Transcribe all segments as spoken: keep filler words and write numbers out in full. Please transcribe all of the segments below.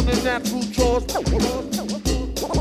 the natural chores.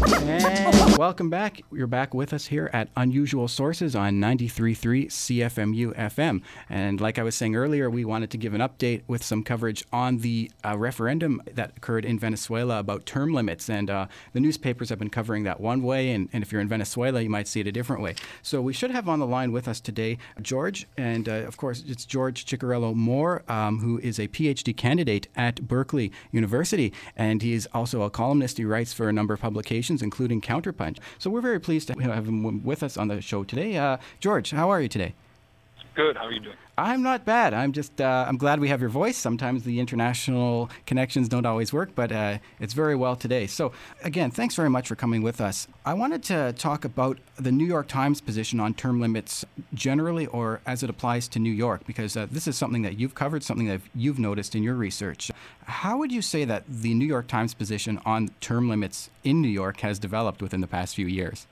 And welcome back. You're back with us here at Unusual Sources on ninety-three point three C F M U F M. And like I was saying earlier, we wanted to give an update with some coverage on the uh, referendum that occurred in Venezuela about term limits. And uh, the newspapers have been covering that one way, and, and if you're in Venezuela, you might see it a different way. So we should have on the line with us today George, and uh, of course it's George Ciccarello Moore, um, who is a P H D candidate at Berkeley University, and he is also a columnist. He writes for a number of publications, including Counterpunch. So we're very pleased to have him with us on the show today. Uh, George, how are you today? Good. How are you doing? I'm not bad. I'm just, uh, I'm glad we have your voice. Sometimes the international connections don't always work, but uh, it's very well today. So again, thanks very much for coming with us. I wanted to talk about the New York Times position on term limits generally, or as it applies to New York, because uh, this is something that you've covered, something that you've noticed in your research. How would you say that the New York Times position on term limits in New York has developed within the past few years?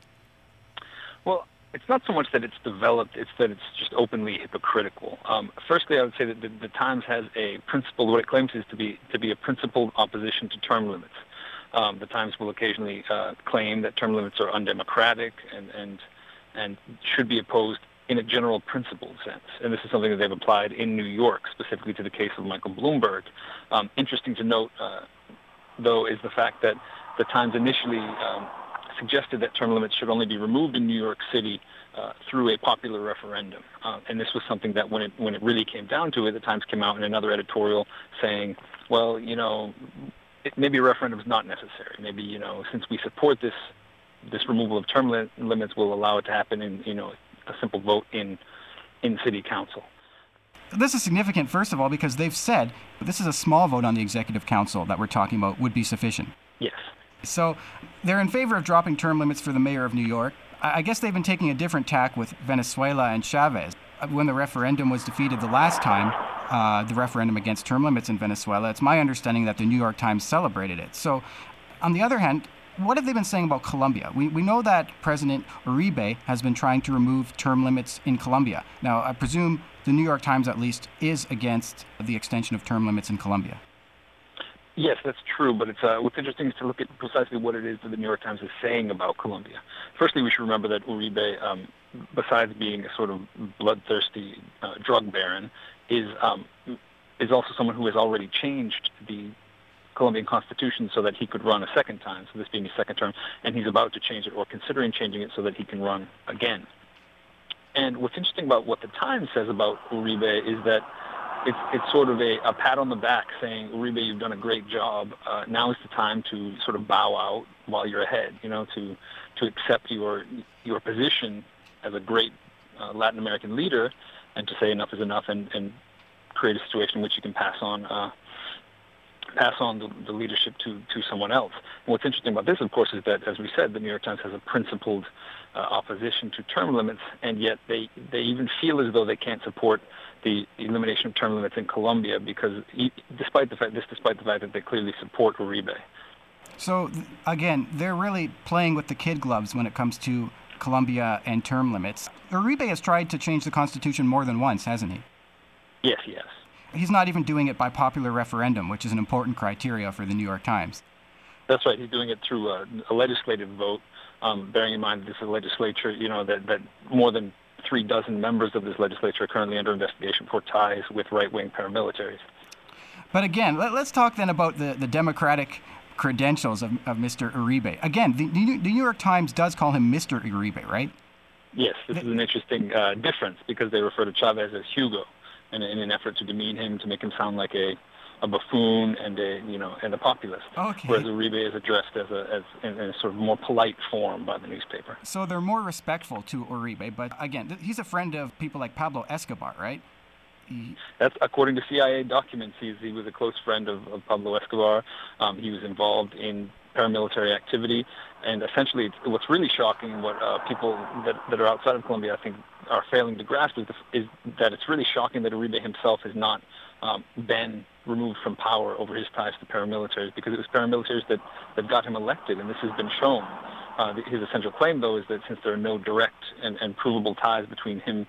Well, it's not so much that it's developed, it's that it's just openly hypocritical. Um, firstly, I would say that the, the Times has a principled, what it claims is to be to be a principled opposition to term limits. Um, the Times will occasionally uh, claim that term limits are undemocratic and, and, and should be opposed in a general principled sense. And this is something that they've applied in New York, specifically to the case of Michael Bloomberg. Um, interesting to note, uh, though, is the fact that the Times initially um, suggested that term limits should only be removed in New York City uh, through a popular referendum. Uh, and this was something that when it when it really came down to it, the Times came out in another editorial saying, well, you know, it, maybe a referendum is not necessary. Maybe, you know, since we support this this removal of term li- limits, will allow it to happen in, you know, a simple vote in in city council. This is significant, first of all, because they've said this is a small vote on the executive council that we're talking about would be sufficient. Yes. So they're in favor of dropping term limits for the mayor of New York. I guess they've been taking a different tack with Venezuela and Chavez. When the referendum was defeated the last time, uh, the referendum against term limits in Venezuela, it's my understanding that the New York Times celebrated it. So on the other hand, what have they been saying about Colombia? We we know that President Uribe has been trying to remove term limits in Colombia. Now, I presume the New York Times, at least, is against the extension of term limits in Colombia. Yes, that's true, but it's uh, what's interesting is to look at precisely what it is that the New York Times is saying about Colombia. Firstly, we should remember that Uribe, um, besides being a sort of bloodthirsty uh, drug baron, is um, is also someone who has already changed the Colombian constitution so that he could run a second time, so this being his second term, and he's about to change it or considering changing it so that he can run again. And what's interesting about what the Times says about Uribe is that It's it's sort of a, a pat on the back saying, Uribe, you've done a great job. Uh, now is the time to sort of bow out while you're ahead, you know, to to accept your your position as a great uh, Latin American leader and to say enough is enough and, and create a situation in which you can pass on uh, pass on the, the leadership to, to someone else. And what's interesting about this, of course, is that, as we said, the New York Times has a principled uh, opposition to term limits, and yet they, they even feel as though they can't support the elimination of term limits in Colombia because, despite the fact, this despite the fact that they clearly support Uribe. So, again, they're really playing with the kid gloves when it comes to Colombia and term limits. Uribe has tried to change the Constitution more than once, hasn't he? Yes, yes. He's not even doing it by popular referendum, which is an important criteria for the New York Times. That's right. He's doing it through a, a legislative vote, um, bearing in mind this is a legislature, you know, that, that more than three dozen members of this legislature are currently under investigation for ties with right-wing paramilitaries. But again, let, let's talk then about the, the democratic credentials of, of Mister Uribe. Again, the, the New York Times does call him Mister Uribe, right? Yes, this is an interesting uh, difference because they refer to Chavez as Hugo in, in an effort to demean him, to make him sound like a a buffoon and a you know and a populist, okay. Whereas Uribe is addressed as a as in, in a sort of more polite form by the newspaper. So they're more respectful to Uribe, but again, th- he's a friend of people like Pablo Escobar, right? He... That's according to C I A documents. He's, he was a close friend of, of Pablo Escobar. Um, he was involved in paramilitary activity, and essentially, it's, what's really shocking, what uh, people that, that are outside of Colombia, I think, are failing to grasp is, the, is that it's really shocking that Uribe himself has not um, been removed from power over his ties to paramilitaries, because it was paramilitaries that, that got him elected, and this has been shown. Uh, his essential claim, though, is that since there are no direct and, and provable ties between him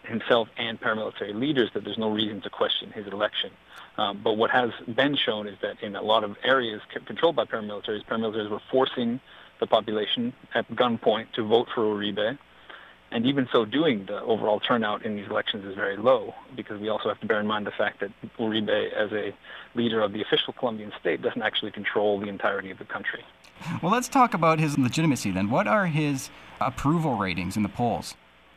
himself and paramilitary leaders that there's no reason to question his election. Um, but what has been shown is that in a lot of areas controlled by paramilitaries, paramilitaries were forcing the population at gunpoint to vote for Uribe. And even so doing, the overall turnout in these elections is very low, because we also have to bear in mind the fact that Uribe, as a leader of the official Colombian state, doesn't actually control the entirety of the country. Well, let's talk about his legitimacy then. What are his approval ratings in the polls?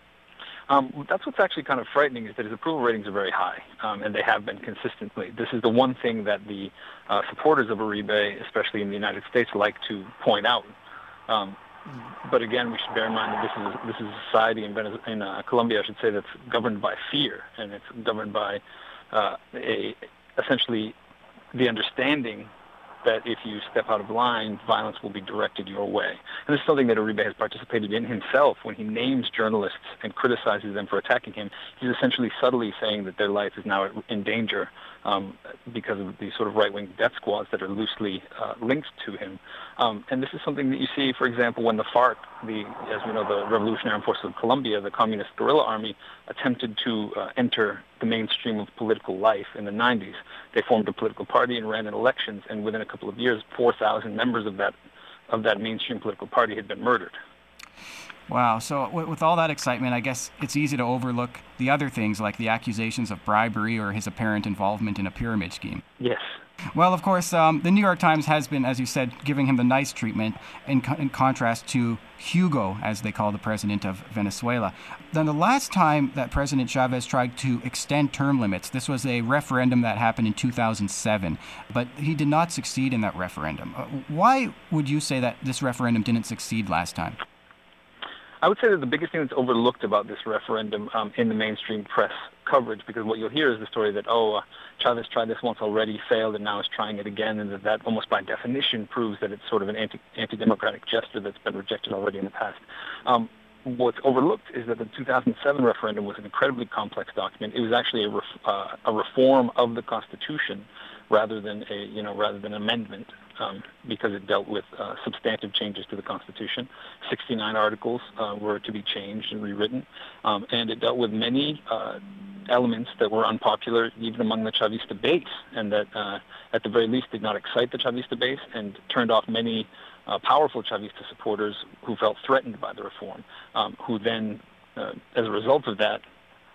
Um, that's what's actually kind of frightening, is that his approval ratings are very high, um, and they have been consistently. This is the one thing that the uh, supporters of Uribe, especially in the United States, like to point out. Um, But again, we should bear in mind that this is this is a society in, Venezuela, in uh, Colombia, I should say, that's governed by fear, and it's governed by uh, a essentially the understanding that if you step out of line, violence will be directed your way. And this is something that Uribe has participated in himself. When he names journalists and criticizes them for attacking him, he's essentially subtly saying that their life is now in danger um, because of the sort of right-wing death squads that are loosely uh, linked to him. Um, and this is something that you see, for example, when the FARC, the, as we know, the Revolutionary Armed Forces of Colombia, the communist guerrilla army, attempted to uh, enter the mainstream of political life in the nineties. They formed a political party and ran in elections, and within a couple of years, four thousand members of that of that mainstream political party had been murdered. Wow. So with all that excitement, I guess it's easy to overlook the other things like the accusations of bribery or his apparent involvement in a pyramid scheme. Yes. Well, of course, um, the New York Times has been, as you said, giving him the nice treatment in, co- in contrast to Hugo, as they call the president of Venezuela. Then the last time that President Chavez tried to extend term limits, this was a referendum that happened in two thousand seven, but he did not succeed in that referendum. Uh, why would you say that this referendum didn't succeed last time? I would say that the biggest thing that's overlooked about this referendum um, in the mainstream press coverage, because what you'll hear is the story that, oh, uh, Chavez tried this once already, failed, and now is trying it again, and that that almost by definition proves that it's sort of an anti, anti-democratic gesture that's been rejected already in the past. Um, what's overlooked is that the two thousand seven referendum was an incredibly complex document. It was actually a, ref, uh, a reform of the Constitution rather than a, you know, rather than an amendment. Um, because it dealt with uh, substantive changes to the Constitution. sixty-nine articles uh, were to be changed and rewritten, um, and it dealt with many uh, elements that were unpopular even among the Chavista base, and that uh, at the very least did not excite the Chavista base and turned off many uh, powerful Chavista supporters who felt threatened by the reform, um, who then, uh, as a result of that,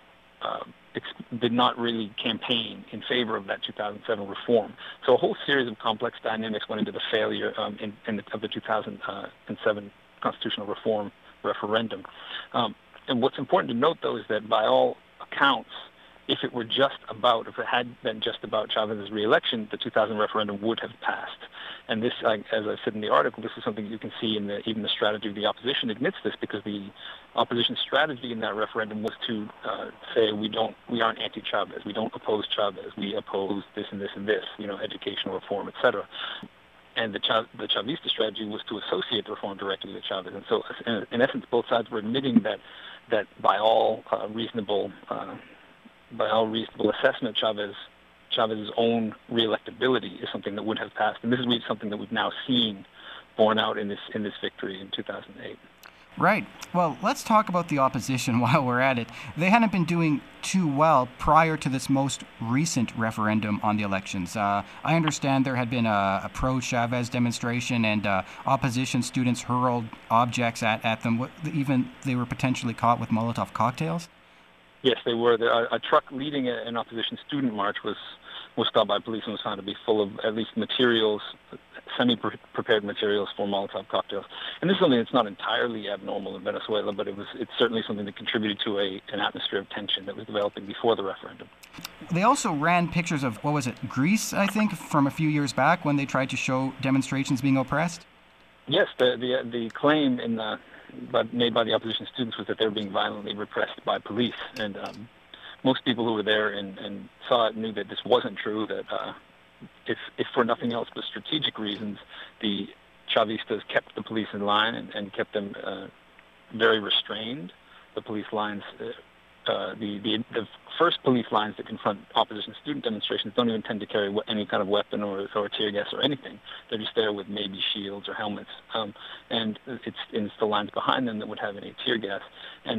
uh, did not really campaign in favor of that two thousand seven reform. So a whole series of complex dynamics went into the failure um, in, in the, of the two thousand seven constitutional reform referendum. Um, and what's important to note, though, is that by all accounts, if it were just about, if it had been just about Chavez's re-election, the two thousand referendum would have passed. And this, as I said in the article, this is something you can see in the, even the strategy of the opposition admits this, because the opposition strategy in that referendum was to uh, say we don't, we aren't anti-Chavez, we don't oppose Chavez, we oppose this and this and this, you know, educational reform, et cetera. And the, Chav- the Chavista strategy was to associate the reform directly with Chavez. And so, in, in essence, both sides were admitting that that by all uh, reasonable uh, by all reasonable assessment, Chavez Chavez's own reelectability is something that would have passed, and this is really something that we've now seen borne out in this in this victory in two thousand eight. Right. Well, let's talk about the opposition while we're at it. They hadn't been doing too well prior to this most recent referendum on the elections. Uh, I understand there had been a, a pro-Chavez demonstration, and uh, opposition students hurled objects at, at them. Even they were potentially caught with Molotov cocktails. Yes, they were. A, a truck leading an opposition student march was was stopped by police and was found to be full of at least materials, semi-prepared materials for Molotov cocktails. And this is something that's not entirely abnormal in Venezuela, but it was it's certainly something that contributed to a an atmosphere of tension that was developing before the referendum. They also ran pictures of, what was it, Greece, I think, from a few years back when they tried to show demonstrations being oppressed? Yes, the the, the claim in the But made by the opposition students was that they were being violently repressed by police, and um, most people who were there and, and saw it knew that this wasn't true. That uh, if, if for nothing else but strategic reasons, the Chavistas kept the police in line and, and kept them uh, very restrained. The police lines, uh, uh, the, the the first police lines that confront opposition student demonstrations don't even tend to carry any kind of weapon or, or tear gas or anything. They're just there with maybe shields or helmets. Um, and it's, it's the lines behind them that would have any tear gas. And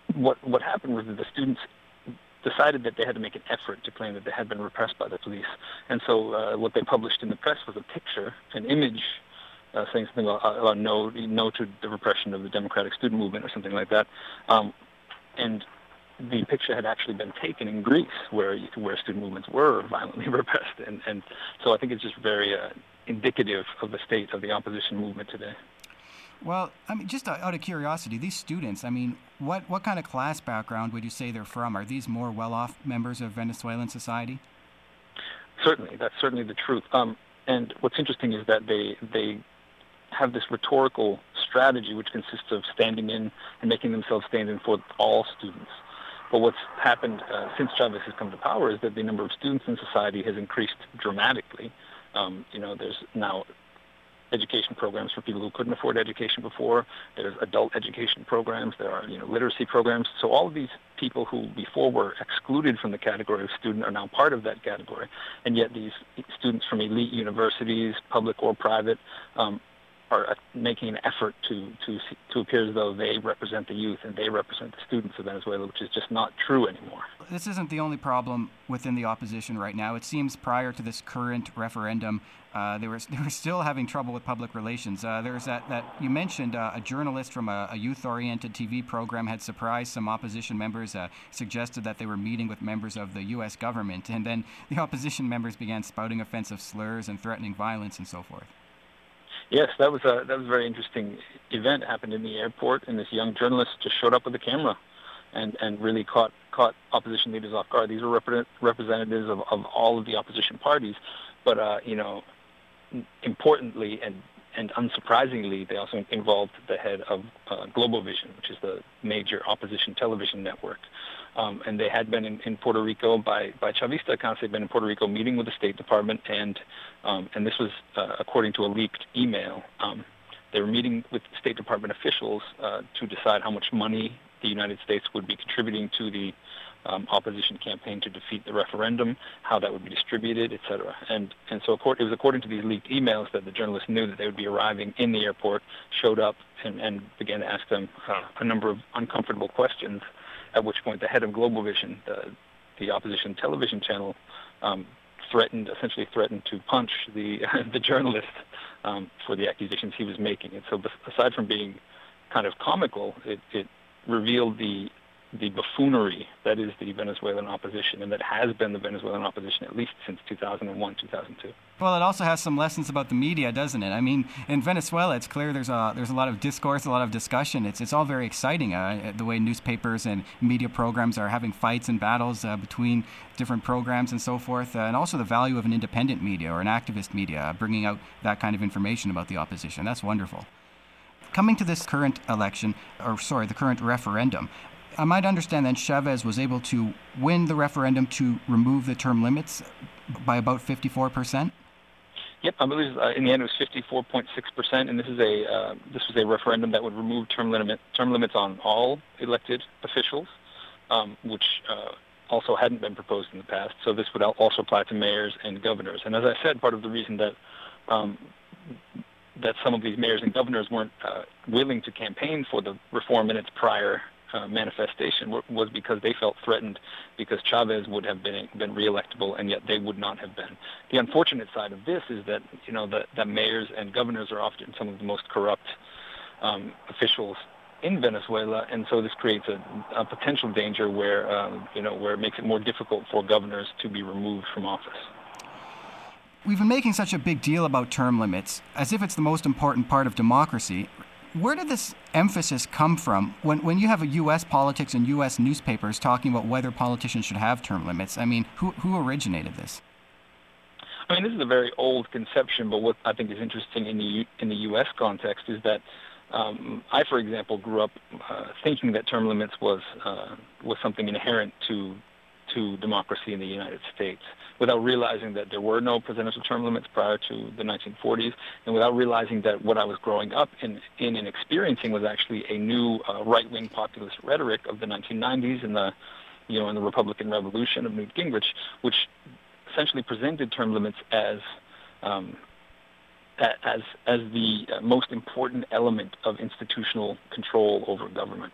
what what happened was that the students decided that they had to make an effort to claim that they had been repressed by the police. And so uh, what they published in the press was a picture, an image, uh, saying something about, uh, about no, no to the repression of the Democratic Student Movement or something like that. Um, and the picture had actually been taken in Greece, where where student movements were violently repressed. And, and so I think it's just very uh, indicative of the state of the opposition movement today. Well, I mean, just out of curiosity, these students, I mean, what, what kind of class background would you say they're from? Are these more well-off members of Venezuelan society? Certainly, that's certainly the truth. Um, and what's interesting is that they they have this rhetorical strategy which consists of standing in and making themselves stand in for all students. But what's happened uh, since Chavez has come to power is that the number of students in society has increased dramatically. Um, you know, there's now education programs for people who couldn't afford education before. There's adult education programs. There are, you know, literacy programs. So all of these people who before were excluded from the category of student are now part of that category. And yet these students from elite universities, public or private, um, are making an effort to, to to appear as though they represent the youth and they represent the students of Venezuela, which is just not true anymore. This isn't the only problem within the opposition right now. It seems prior to this current referendum, uh, they were they were still having trouble with public relations. Uh, there's that, that you mentioned uh, a journalist from a, a youth-oriented T V program had surprised some opposition members, uh, suggested that they were meeting with members of the U S government, and then the opposition members began spouting offensive slurs and threatening violence and so forth. Yes, that was a that was a very interesting event. It happened in the airport, and this young journalist just showed up with a camera, and, and really caught caught opposition leaders off guard. These were represent, representatives of, of all of the opposition parties, but uh, you know, importantly and and unsurprisingly, they also involved the head of uh, Global Vision, which is the major opposition television network. Um, and they had been in, in Puerto Rico by, by Chavista accounts. They'd been in Puerto Rico meeting with the State Department, and um, and this was uh, according to a leaked email. Um, they were meeting with State Department officials uh, to decide how much money the United States would be contributing to the um, opposition campaign to defeat the referendum, how that would be distributed, et cetera. And and so it was according to these leaked emails that the journalists knew that they would be arriving in the airport, showed up, and, and began to ask them uh, a number of uncomfortable questions. At which point, the head of Global Vision, the, the opposition television channel, um, threatened, essentially threatened to punch the the journalist um, for the accusations he was making. And so, aside from being kind of comical, it, it revealed the the buffoonery that is the Venezuelan opposition, and that has been the Venezuelan opposition at least since two thousand one, two thousand two. Well, it also has some lessons about the media, doesn't it? I mean, in Venezuela, it's clear there's a there's a lot of discourse, a lot of discussion. It's it's all very exciting. Uh, the way newspapers and media programs are having fights and battles uh, between different programs and so forth, uh, and also the value of an independent media or an activist media uh, bringing out that kind of information about the opposition. That's wonderful. Coming to this current election, or sorry, the current referendum, I might understand that Chavez was able to win the referendum to remove the term limits by about fifty-four percent. Yep, I believe uh, in the end it was fifty-four point six percent, and this is a uh, this was a referendum that would remove term limit term limits on all elected officials, um, which uh, also hadn't been proposed in the past. So this would also apply to mayors and governors. And as I said, part of the reason that um, that some of these mayors and governors weren't uh, willing to campaign for the reform in its prior Uh, manifestation was because they felt threatened because Chavez would have been been reelectable, and yet they would not have been. The unfortunate side of this is that you know that, that mayors and governors are often some of the most corrupt um, officials in Venezuela, and so this creates a, a potential danger where um, you know where it makes it more difficult for governors to be removed from office. We've been making such a big deal about term limits, as if it's the most important part of democracy. Where did this emphasis come from when, when you have a U S politics and U S newspapers talking about whether politicians should have term limits? I mean, who who originated this? I mean, this is a very old conception, but what I think is interesting in the in the U S context is that um, I, for example, grew up uh, thinking that term limits was uh, was something inherent to to democracy in the United States, without realizing that there were no presidential term limits prior to the nineteen forties, and without realizing that what I was growing up in, in and experiencing was actually a new uh, right-wing populist rhetoric of the nineteen nineties and the, you know, in the Republican Revolution of Newt Gingrich, which essentially presented term limits as um, as as the most important element of institutional control over government.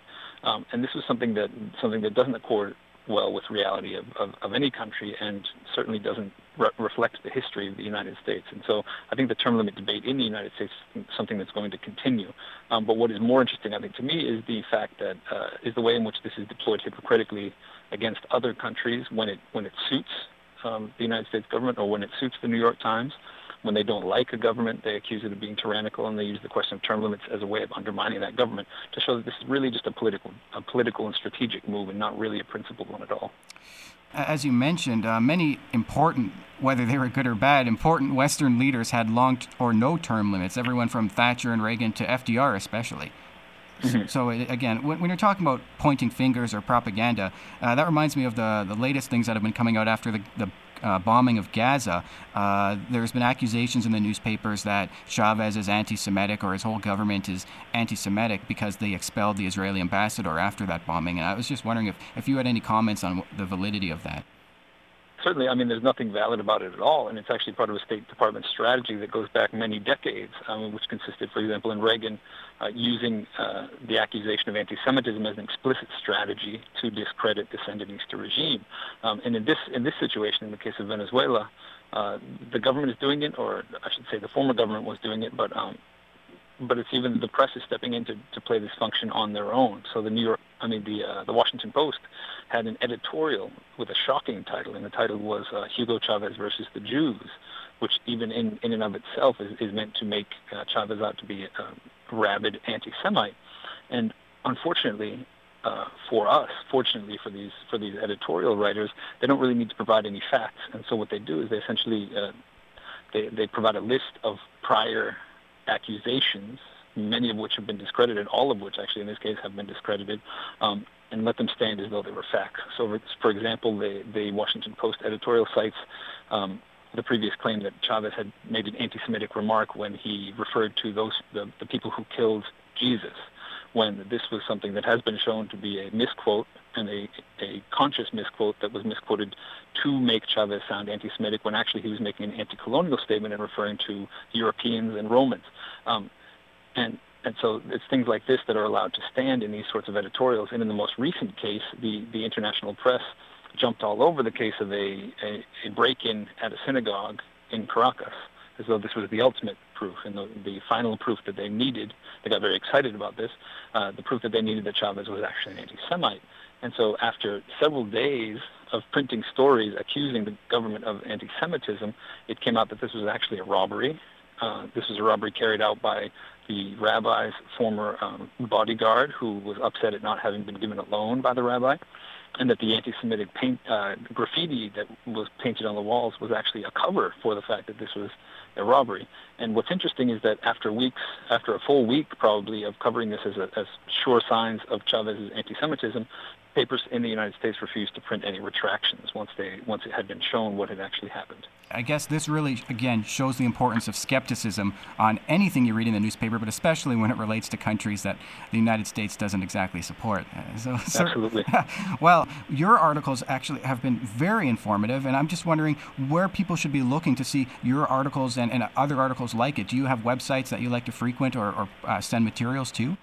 Um, and this was something that something that doesn't accord well with reality of, of, of any country, and certainly doesn't re- reflect the history of the United States. And so I think the term limit debate in the United States is something that's going to continue. Um, but what is more interesting, I think, to me, is the fact that uh, is the way in which this is deployed hypocritically against other countries when it when it suits um, the United States government, or when it suits the New York Times. When they don't like a government, they accuse it of being tyrannical, and they use the question of term limits as a way of undermining that government to show that this is really just a political, a political and strategic move, and not really a principled one at all. As you mentioned, uh, many important, whether they were good or bad, important Western leaders had long t- or no term limits, everyone from Thatcher and Reagan to F D R especially. Mm-hmm. So, it, again, when, when you're talking about pointing fingers or propaganda, uh, that reminds me of the, the latest things that have been coming out after the, the uh, bombing of Gaza. Uh, there's been accusations in the newspapers that Chavez is anti-Semitic, or his whole government is anti-Semitic because they expelled the Israeli ambassador after that bombing. And I was just wondering if, if you had any comments on the validity of that. Certainly, I mean, there's nothing valid about it at all, and it's actually part of a State Department strategy that goes back many decades, um, which consisted, for example, in Reagan uh, using uh, the accusation of anti-Semitism as an explicit strategy to discredit the Sandinista regime. Um, and in this in this situation, in the case of Venezuela, uh, the government is doing it, or I should say the former government was doing it, but um, but it's even the press is stepping in to, to play this function on their own. So the New York, I mean the uh, the Washington Post had an editorial with a shocking title, and the title was uh, Hugo Chavez versus the Jews, which even in, in and of itself is, is meant to make uh, Chavez out to be a, a rabid anti-Semite. And unfortunately uh, for us, fortunately for these for these editorial writers, they don't really need to provide any facts. And so what they do is they essentially uh, they they provide a list of prior accusations, many of which have been discredited, all of which actually in this case have been discredited, um, and let them stand as though they were facts. So, for example, the, the Washington Post editorial cites um, the previous claim that Chavez had made an anti-Semitic remark when he referred to those the, the people who killed Jesus, when this was something that has been shown to be a misquote, and a, a conscious misquote that was misquoted to make Chavez sound anti-Semitic, when actually he was making an anti-colonial statement and referring to Europeans and Romans. Um, and and so it's things like this that are allowed to stand in these sorts of editorials. And in the most recent case, the, the international press jumped all over the case of a, a, a break-in at a synagogue in Caracas, as though this was the ultimate proof and the, the final proof that they needed. They got very excited about this, uh, the proof that they needed that Chavez was actually an anti-Semite. And so after several days of printing stories accusing the government of anti-Semitism, it came out that this was actually a robbery. Uh, this was a robbery carried out by the rabbi's former um, bodyguard, who was upset at not having been given a loan by the rabbi, and that the anti-Semitic paint, uh, graffiti that was painted on the walls was actually a cover for the fact that this was a robbery. And what's interesting is that after weeks, after a full week probably of covering this as, a, as sure signs of Chavez's anti-Semitism, papers in the United States refused to print any retractions once they once it had been shown what had actually happened. I guess this really, again, shows the importance of skepticism on anything you read in the newspaper, but especially when it relates to countries that the United States doesn't exactly support. So, Absolutely. Well, your articles actually have been very informative, and I'm just wondering where people should be looking to see your articles and, and other articles like it. Do you have websites that you like to frequent or, or uh, send materials to?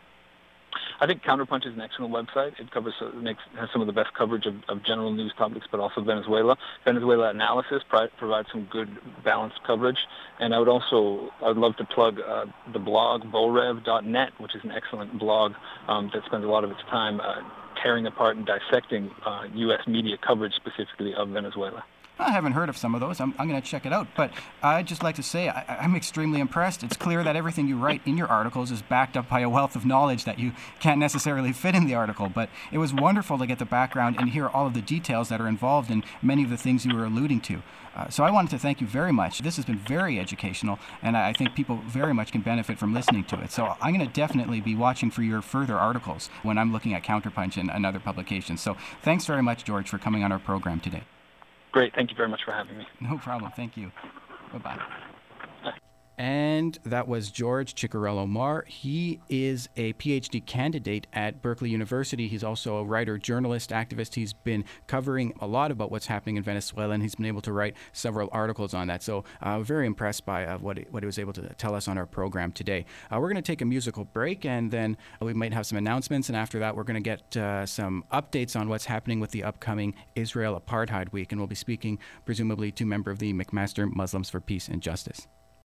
I think Counterpunch is an excellent website. It covers uh, makes has some of the best coverage of, of general news topics, but also Venezuela. Venezuela Analysis pri- provides some good balanced coverage. And I would also I would love to plug uh, the blog borev dot net, which is an excellent blog um, that spends a lot of its time uh, tearing apart and dissecting uh, U S media coverage specifically of Venezuela. I haven't heard of some of those. I'm, I'm going to check it out. But I'd just like to say I, I'm extremely impressed. It's clear that everything you write in your articles is backed up by a wealth of knowledge that you can't necessarily fit in the article. But it was wonderful to get the background and hear all of the details that are involved in many of the things you were alluding to. Uh, so I wanted to thank you very much. This has been very educational, and I think people very much can benefit from listening to it. So I'm going to definitely be watching for your further articles when I'm looking at Counterpunch and, and other publications. So thanks very much, George, for coming on our program today. Great. Thank you very much for having me. No problem. Thank you. Bye-bye. Bye. And And that was George Ciccariello Maher. He is a P H D candidate at Berkeley University. He's also a writer, journalist, activist. He's been covering a lot about what's happening in Venezuela, and he's been able to write several articles on that. So uh, very impressed by uh, what, he, what he was able to tell us on our program today. Uh, we're going to take a musical break, and then we might have some announcements, and after that we're going to get uh, some updates on what's happening with the upcoming Israel Apartheid Week, and we'll be speaking presumably to a member of the McMaster Muslims for Peace and Justice.